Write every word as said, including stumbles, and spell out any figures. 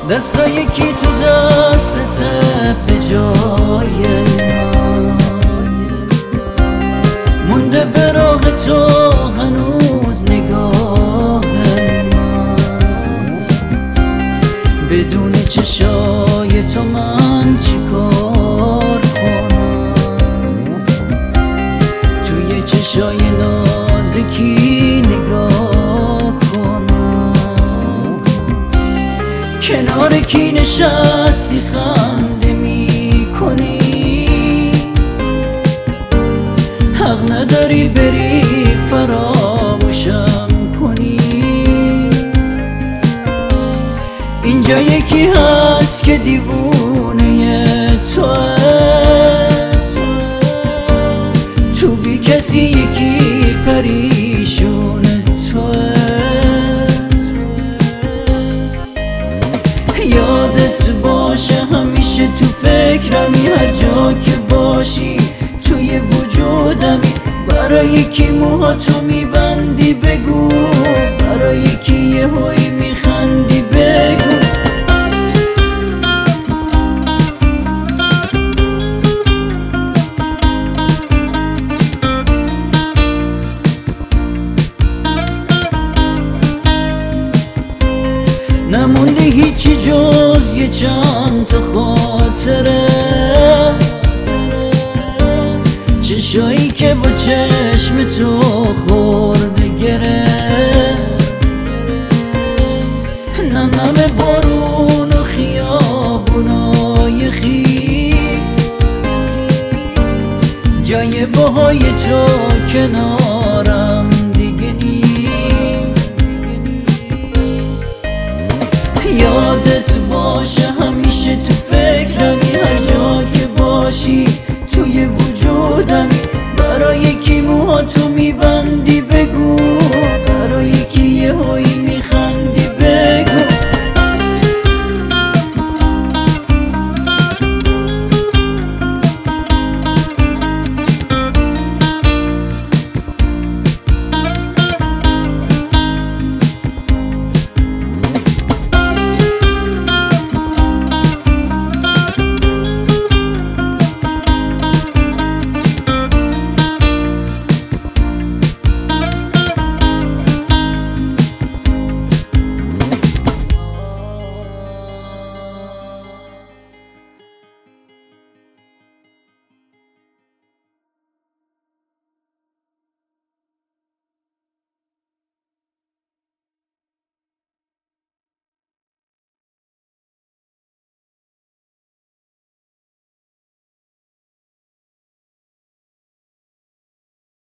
دستای کی تو دستته به جای من مونده به راه تو هنوز نگاه من بدون چشای تو من چیکار کنم توی چشای نازکی نگاه کنم کنار کی نشستی خنده می کنی حق نداری بری فراموشم کنی اینجا یکی هست که دیوونه توه تو بی کسی یکی پریشون توه یادت باشه همیشه تو فکرمی هر جا که باشی توی وجودمی برای کی موهاتو میبندی بگو برای کی یه هایی میخندی بگو نمونده هیچی جز یه چند تا خاطره چشایی که با چشم تو خورده گره نم نم بارون و خیابونای خیز جای باهای تو کنار